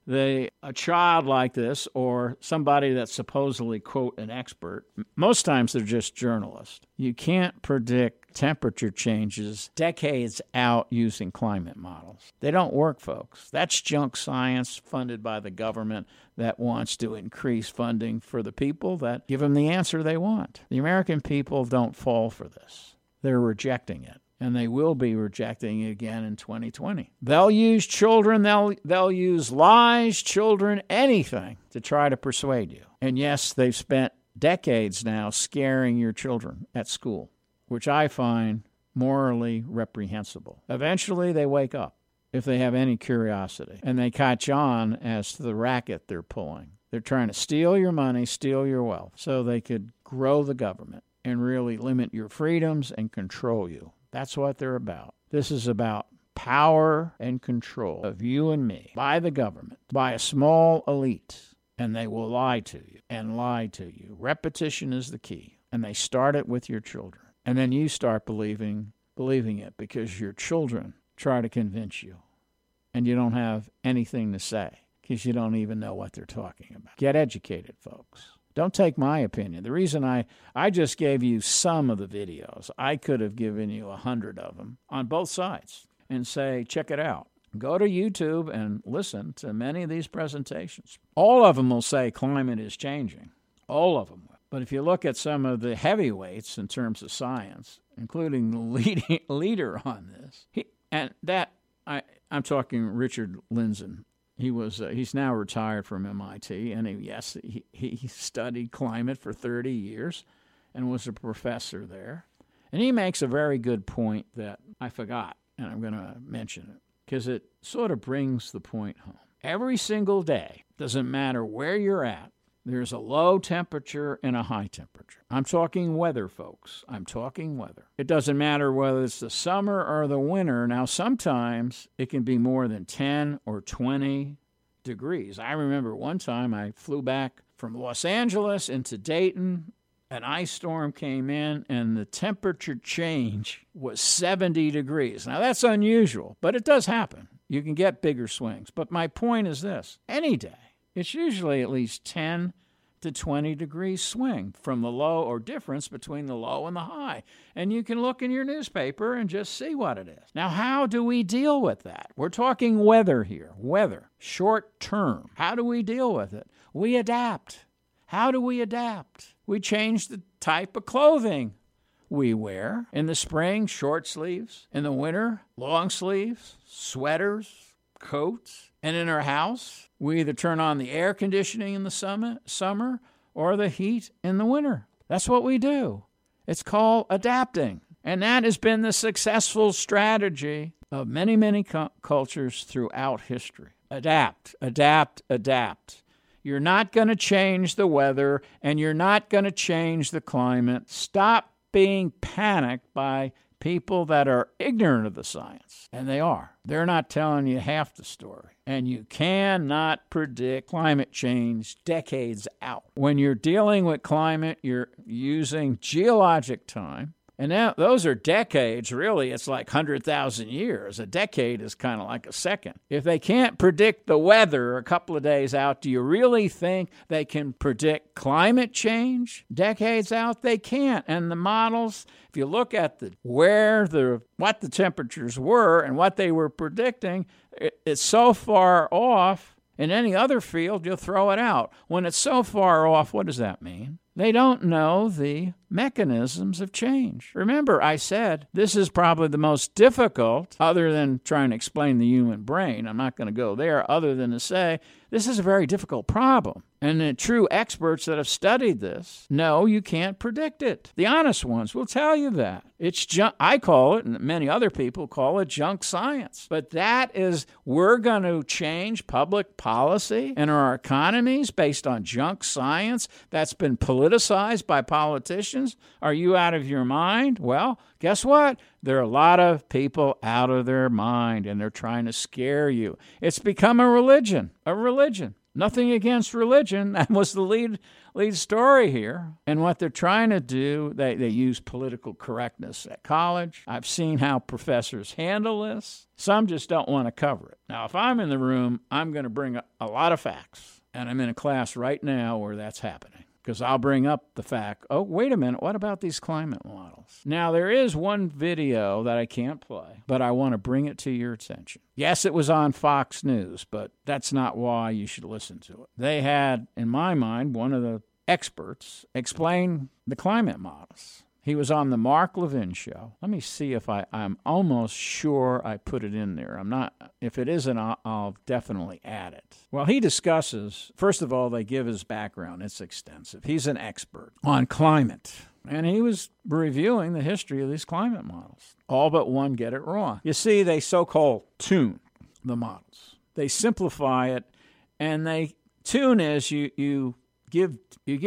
A: a child like this or somebody that's supposedly, quote, an expert, most times they're just journalists. You can't predict temperature changes decades out using climate models. They don't work, folks. That's junk science funded by the government that wants to increase funding for the people that give them the answer they want. The American people don't fall for this. They're rejecting it. And they will be rejecting it again in 2020. They'll use children, they'll use lies, children, anything to try to persuade you. And yes, they've spent decades now scaring your children at school, which I find morally reprehensible. Eventually, they wake up if they have any curiosity, and they catch on as to the racket they're pulling. They're trying to steal your money, steal your wealth, so they could grow the government and really limit your freedoms and control you. That's what they're about. This is about power and control of you and me by the government, by a small elite, and they will lie to you and lie to you. Repetition is the key, and they start it with your children. And then you start believing it because your children try to convince you, and you don't have anything to say because you don't even know what they're talking about. Get educated, folks. Don't take my opinion. The reason I just gave you some of the videos, I could have given you 100 of them on both sides and say, check it out. Go to YouTube and listen to many of these presentations. All of them will say climate is changing. All of them will. But if you look at some of the heavyweights in terms of science, including the leader on this, I'm talking Richard Lindzen. He's now retired from MIT, and he studied climate for 30 years and was a professor there. And he makes a very good point that I forgot, and I'm going to mention it, because it sort of brings the point home. Every single day, doesn't matter where you're at, there's a low temperature and a high temperature. I'm talking weather, folks. I'm talking weather. It doesn't matter whether it's the summer or the winter. Now, sometimes it can be more than 10 or 20 degrees. I remember one time I flew back from Los Angeles into Dayton. An ice storm came in, and the temperature change was 70 degrees. Now, that's unusual, but it does happen. You can get bigger swings. But my point is this. Any day, it's usually at least 10 to 20 degrees swing from the low or difference between the low and the high. And you can look in your newspaper and just see what it is. Now, how do we deal with that? We're talking weather here. Weather, short term. How do we deal with it? We adapt. How do we adapt? We change the type of clothing we wear. In the spring, short sleeves. In the winter, long sleeves, sweaters, coats. And in our house, we either turn on the air conditioning in the summer or the heat in the winter. That's what we do. It's called adapting. And that has been the successful strategy of many, many cultures throughout history. Adapt, adapt, adapt. You're not going to change the weather, and you're not going to change the climate. Stop being panicked by people that are ignorant of the science. And they are. They're not telling you half the story. And you cannot predict climate change decades out. When you're dealing with climate, you're using geologic time, And now those are decades, really. It's like 100,000 years. A decade is kind of like a second. If they can't predict the weather a couple of days out, do you really think they can predict climate change decades out? They can't. And the models, if you look at what the temperatures were and what they were predicting, it's so far off. In any other field, you'll throw it out. When it's so far off, what does that mean? They don't know the mechanisms of change. Remember, I said this is probably the most difficult, other than trying to explain the human brain. I'm not going to go there, other than to say this is a very difficult problem. And the true experts that have studied this know you can't predict it. The honest ones will tell you that. It's junk. I call it, and many other people call it, junk science. But that is, we're going to change public policy and our economies based on junk science that's been politicized by politicians. Are you out of your mind? Well, guess what? There are a lot of people out of their mind, and they're trying to scare you. It's become a religion. Nothing against religion. That was the lead story here. And what they're trying to do, they use political correctness at college. I've seen how professors handle this. Some just don't want to cover it. Now, if I'm in the room, I'm going to bring a lot of facts. And I'm in a class right now where that's happening. Because I'll bring up the fact, oh, wait a minute, what about these climate models? Now, there is one video that I can't play, but I want to bring it to your attention. Yes, it was on Fox News, but that's not why you should listen to it. They had, in my mind, one of the experts explain the climate models. He was on the Mark Levin show. Let me see if I'm almost sure I put it in there. I'm not. If it isn't, I'll definitely add it. Well, he discusses, first of all, they give his background. It's extensive. He's an expert on climate. And he was reviewing the history of these climate models. All but one get it wrong. You see, they so-called tune the models. They simplify it, and tune is you give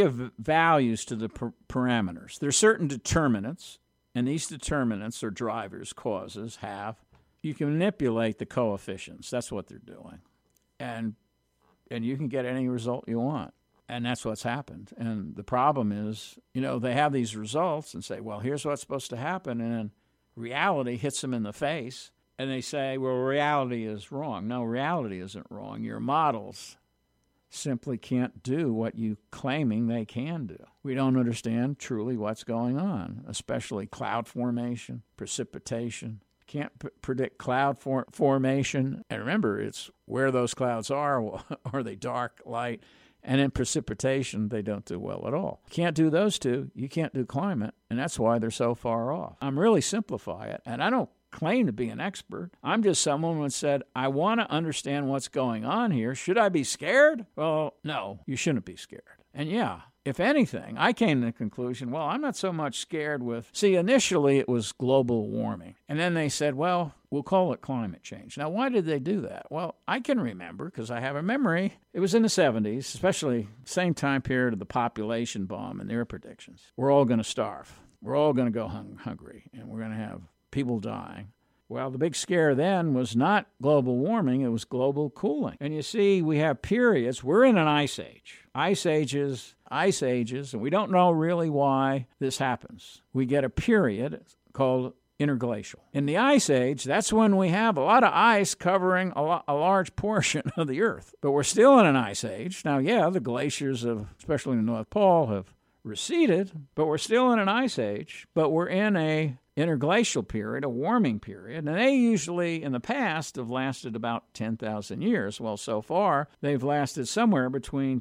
A: values to the parameters. There's certain determinants, and these determinants or drivers, causes, you can manipulate the coefficients. That's what they're doing. And you can get any result you want. And that's what's happened. And the problem is, they have these results and say, well, here's what's supposed to happen. And then reality hits them in the face. And they say, well, reality is wrong. No, reality isn't wrong. Your models simply can't do what you claiming they can do. We don't understand truly what's going on, especially cloud formation, precipitation. Can't predict cloud formation. And remember, it's where those clouds are. Are they dark, light? And in precipitation, they don't do well at all. Can't do those two. You can't do climate. And that's why they're so far off. I'm really simplify it. And I don't claim to be an expert. I'm just someone who said, I want to understand what's going on here. Should I be scared? Well, no, you shouldn't be scared. And yeah, if anything, I came to the conclusion, well, I'm not so much scared initially it was global warming. And then they said, well, we'll call it climate change. Now, why did they do that? Well, I can remember, because I have a memory. It was in the 70s, especially same time period of the population bomb and their predictions. We're all going to starve. We're all going to go hungry, and we're going to have people dying. Well, the big scare then was not global warming, it was global cooling. And you see, we have periods. We're in an ice age. Ice ages, and we don't know really why this happens. We get a period called interglacial. In the ice age, that's when we have a lot of ice covering a large portion of the Earth. But we're still in an ice age. Now, yeah, the glaciers, especially in the North Pole, have receded, but we're still in an ice age. But we're in a interglacial period, a warming period, and they usually, in the past, have lasted about 10,000 years. Well, so far, they've lasted somewhere between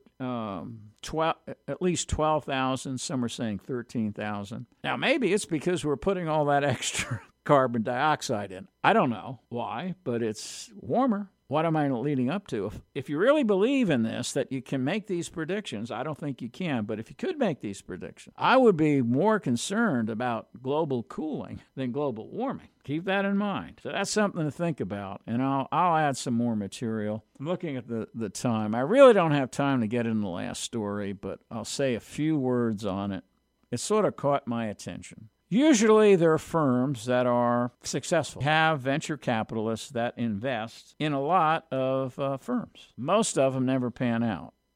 A: at least 12,000. Some are saying 13,000. Now, maybe it's because we're putting all that extra carbon dioxide in. I don't know why, but it's warmer. What am I leading up to? If you really believe in this, that you can make these predictions, I don't think you can, but if you could make these predictions, I would be more concerned about global cooling than global warming. Keep that in mind. So that's something to think about, and I'll add some more material. I'm looking at the time. I really don't have time to get into the last story, but I'll say a few words on it. It sort of caught my attention. Usually there are firms that are successful, have venture capitalists that invest in a lot of firms. Most of them never pan out.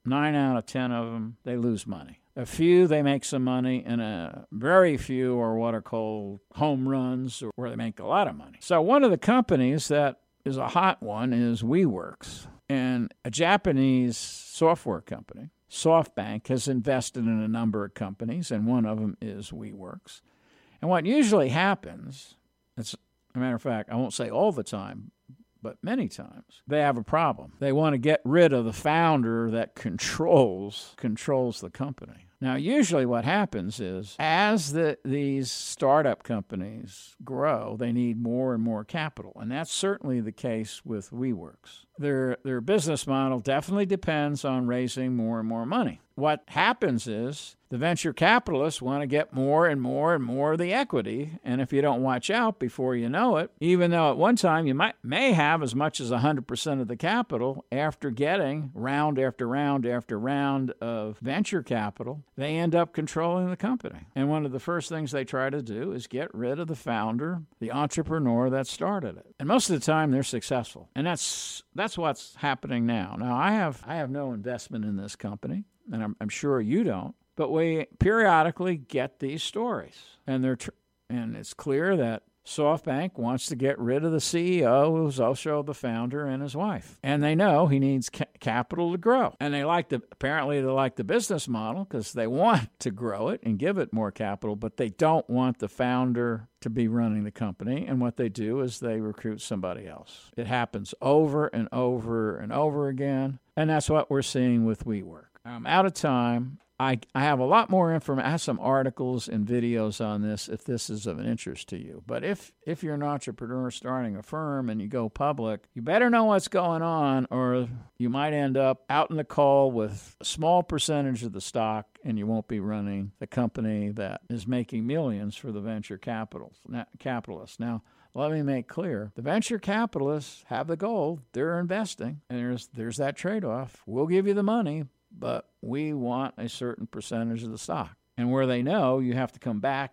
A: 9 out of 10 of them, they lose money. A few, they make some money, and a very few are what are called home runs, or where they make a lot of money. So one of the companies that is a hot one is WeWorks, and a Japanese software company. SoftBank has invested in a number of companies, and one of them is WeWorks. And what usually happens, as a matter of fact, I won't say all the time, but many times, they have a problem. They want to get rid of the founder that controls the company. Now, usually what happens is, as these startup companies grow, they need more and more capital, and that's certainly the case with WeWorks. Their business model definitely depends on raising more and more money. What happens is the venture capitalists want to get more and more and more of the equity, and if you don't watch out before you know it, even though at one time you may have as much as 100% of the capital, after getting round after round after round of venture capital, they end up controlling the company. And one of the first things they try to do is get rid of the founder, the entrepreneur that started it. And most of the time they're successful. And that's what's happening now. Now, I have no investment in this company, and I'm sure you don't, but we periodically get these stories. And and it's clear that SoftBank wants to get rid of the CEO, who's also the founder, and his wife. And they know he needs capital to grow. And apparently they like the business model because they want to grow it and give it more capital, but they don't want the founder to be running the company. And what they do is they recruit somebody else. It happens over and over and over again. And that's what we're seeing with WeWork. I'm out of time. I have a lot more information. I have some articles and videos on this if this is of an interest to you. But if you're an entrepreneur starting a firm and you go public, you better know what's going on, or you might end up out in the cold with a small percentage of the stock, and you won't be running the company that is making millions for the venture capitalists. Now, let me make clear, the venture capitalists have the gold. They're investing, and there's that trade-off. We'll give you the money, but we want a certain percentage of the stock. And where they know you have to come back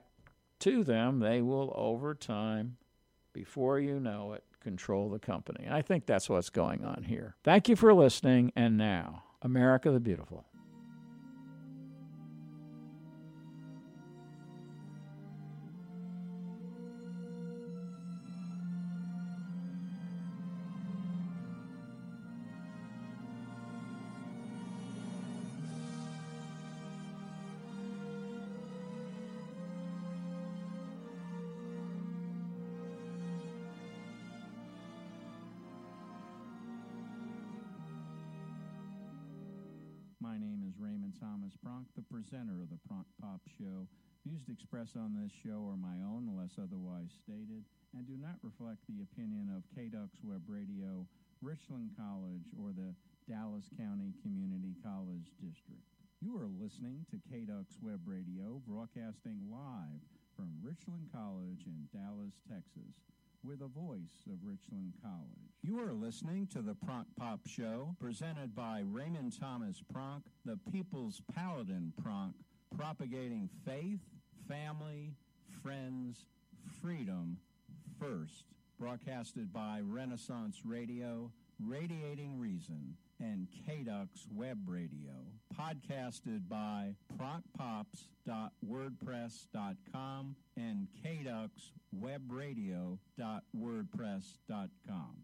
A: to them, they will, over time, before you know it, control the company. And I think that's what's going on here. Thank you for listening. And now, America the Beautiful.
D: My name is Raymond Thomas Pronk, the presenter of the Pronk Pop Show. Views expressed on this show are my own, unless otherwise stated, and do not reflect the opinion of KDUX Web Radio, Richland College, or the Dallas County Community College District. You are listening to KDUX Web Radio, broadcasting live from Richland College in Dallas, Texas, with a voice of Richland College. You are listening to the Pronk Pop Show, presented by Raymond Thomas Pronk, the People's Paladin Pronk, propagating faith, family, friends, freedom first. Broadcasted by Renaissance Radio, Radiating Reason, and KDUX Web Radio. Podcasted by pronkpops.wordpress.com and kduxwebradio.wordpress.com.